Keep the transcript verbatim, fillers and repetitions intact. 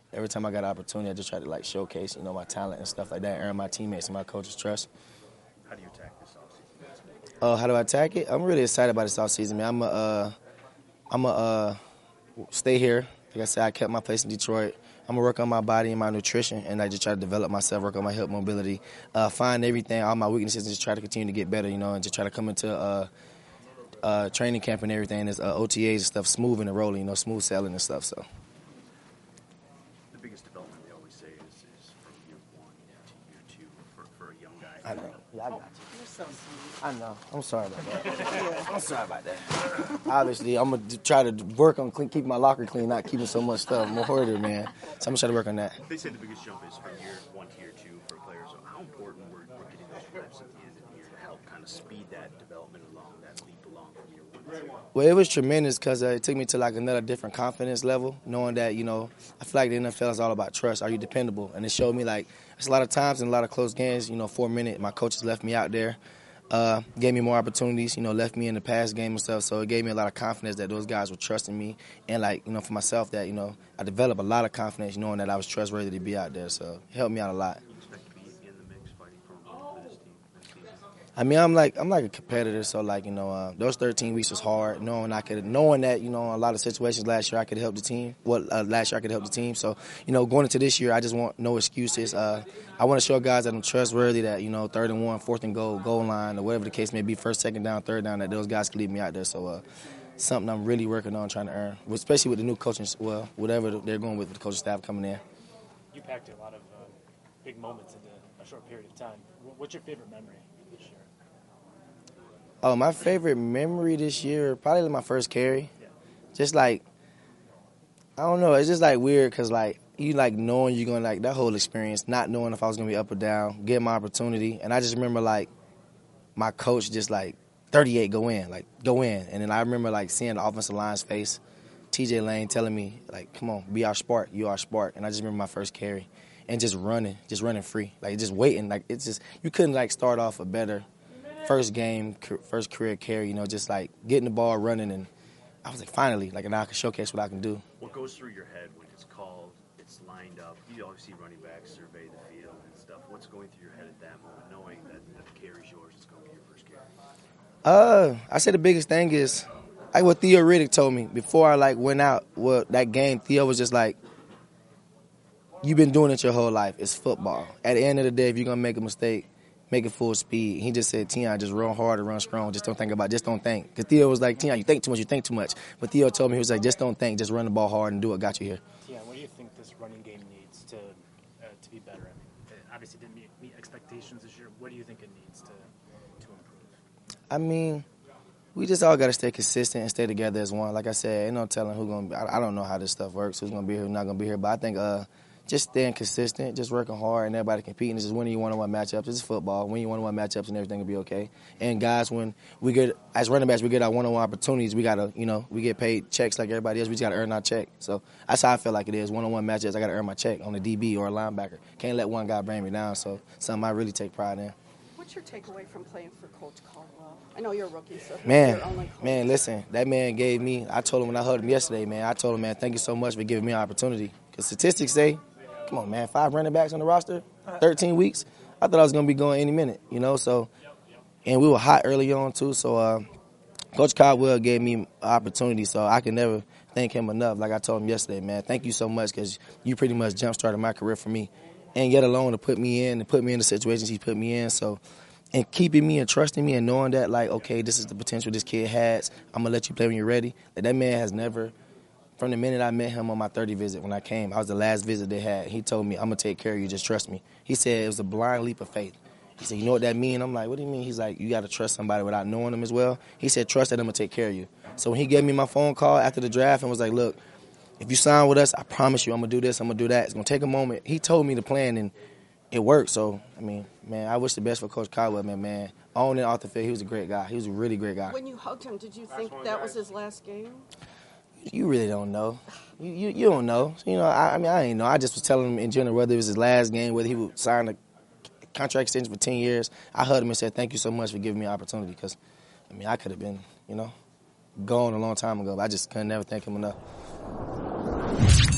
every time I got an opportunity, I just try to like showcase, you know, my talent and stuff like that, earn my teammates and my coach's trust. How do you attack this offseason? Uh, how do I attack it? I'm really excited about this offseason, man. I'm a, uh, I'm a uh, stay here. Like I said, I kept my place in Detroit. I'm going to work on my body and my nutrition, and I just try to develop myself, work on my hip mobility, uh, find everything, all my weaknesses, and just try to continue to get better, you know, and just try to come into uh, uh, training camp and everything, this uh, O T As and stuff, smooth and rolling, you know, smooth sailing and stuff. So. The biggest development they always say is, is from year one to year two for, for a young guy. I know. Yeah, I got you. You're so sweet. I know. I'm sorry about that. I'm sorry about that. Obviously, I'm going to try to work on clean, keeping my locker clean, not keeping so much stuff. I'm a hoarder, man. So I'm going to try to work on that. They say the biggest jump is from year one to year two for players. So how important were, were getting those reps at the end of the year to help kind of speed that development along, that leap along from year one to two? Well, it was tremendous because uh, it took me to like another different confidence level, knowing that, you know, I feel like the N F L is all about trust. Are you dependable? And it showed me like it's a lot of times in a lot of close games, you know, four minute, my coaches left me out there. Uh, gave me more opportunities, you know, left me in the pass game and stuff. So it gave me a lot of confidence that those guys were trusting me. And, like, you know, for myself that, you know, I developed a lot of confidence knowing that I was trustworthy to be out there. So it helped me out a lot. You expect to be in the mix fighting for, for this team this season? I mean, I'm like I'm like a competitor, so like you know, uh, those thirteen weeks was hard. Knowing I could, knowing that you know, a lot of situations last year I could help the team. Well, uh, last year I could help the team. So you know, going into this year, I just want no excuses. Uh, I want to show guys that I'm trustworthy. That you know, third and one, fourth and goal, goal line, or whatever the case may be, first, second down, third down, that those guys can leave me out there. So uh, something I'm really working on trying to earn, especially with the new coaching. Well, whatever they're going with, with the coaching staff coming in. You packed a lot of uh, big moments into a short period of time. What's your favorite memory this year? Oh, my favorite memory this year, probably my first carry. Yeah. Just like, I don't know, it's just like weird because like, you like knowing you're going to like that whole experience, not knowing if I was going to be up or down, get my opportunity. And I just remember like my coach just like, thirty-eight, go in, like go in. And then I remember like seeing the offensive line's face, T J Lane telling me like, come on, be our spark, you our spark. And I just remember my first carry and just running, just running free, like just waiting. Like it's just, you couldn't like start off a better first game, first career carry, you know, just like getting the ball running. And I was like, finally, like now I can showcase what I can do. What goes through your head when it's called, it's lined up? You always see running backs survey the field and stuff. What's going through your head at that moment, knowing that, that the carry's yours, it's going to be your first carry? Uh, I say the biggest thing is, like what Theo Riddick told me before I like went out. Well, that game, Theo was just like, "You've been doing it your whole life. It's football. At the end of the day, if you're gonna make a mistake, make it full speed." He just said, "Tion, just run hard and run strong. Just don't think about. It. Just don't think." Because Theo was like, "Tion, you think too much. You think too much." But Theo told me he was like, "Just don't think. Just run the ball hard and do what got you here." Tion, what do you think this running game needs to uh, to be better? I mean, it obviously didn't meet, meet expectations this year. What do you think it needs to to improve? I mean, we just all got to stay consistent and stay together as one. Like I said, ain't no telling who's going to be. I, I don't know how this stuff works, who's going to be here, who's not going to be here. But I think uh, just staying consistent, just working hard, and everybody competing. It's just winning your one-on-one matchups. It's football. Winning your one-on-one matchups and everything will be okay. And guys, when we get, as running backs, we get our one-on-one opportunities, we got to, you know, we get paid checks like everybody else. We just got to earn our check. So that's how I feel like it is. One-on-one matchups, I got to earn my check on a D B or a linebacker. Can't let one guy bring me down. So something I really take pride in. What's your takeaway from playing for Coach Caldwell? I know you're a rookie, so Man, you're only coach. man, listen, that man gave me, I told him when I heard him yesterday, man, I told him, man, thank you so much for giving me an opportunity. Because statistics say, come on, man, five running backs on the roster, thirteen weeks. I thought I was going to be going any minute, you know, so, and we were hot early on, too. So, uh, Coach Caldwell gave me an opportunity, so I can never thank him enough. Like I told him yesterday, man, thank you so much because you pretty much jump-started my career for me. And yet alone to put me in and put me in the situations he put me in. So, and keeping me and trusting me and knowing that, like, okay, this is the potential this kid has. I'm going to let you play when you're ready. Like, that man has never, from the minute I met him on my thirty visit when I came, I was the last visit they had. He told me, I'm going to take care of you, just trust me. He said it was a blind leap of faith. He said, you know what that means? I'm like, what do you mean? He's like, you got to trust somebody without knowing them as well. He said, trust that I'm going to take care of you. So when he gave me my phone call after the draft and was like, look, if you sign with us, I promise you I'm going to do this, I'm going to do that. It's going to take a moment. He told me the plan, and it worked. So, I mean, man, I wish the best for Coach Caldwell, man, man. On and off the field, he was a great guy. He was a really great guy. When you hugged him, did you think that was his last game? You really don't know. You you, you don't know. You know, I, I mean, I ain't know. I just was telling him in general whether it was his last game, whether he would sign a contract extension for ten years. I hugged him and said, thank you so much for giving me an opportunity because, I mean, I could have been, you know, gone a long time ago. But I just couldn't never thank him enough.